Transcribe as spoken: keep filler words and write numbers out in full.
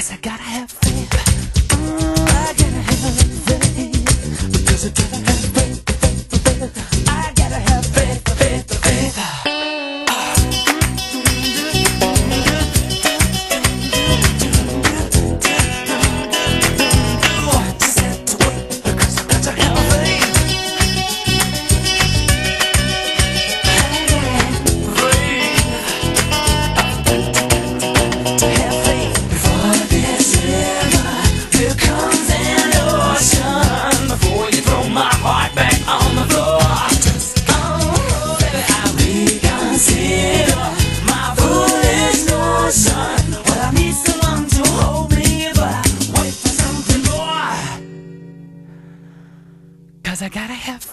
Cause I gotta have faith. Mm, I gotta have faith. Because I gotta have faith, faith, faith. I gotta have faith, faith, faith. Just have to wait, because I gotta have faith. To have faith before December, here comes an ocean. Before you throw my heart back on the floor, oh, baby, I reconsider my foolish notion. Well, I need someone to hold me, but I wait for something more. Cause I gotta have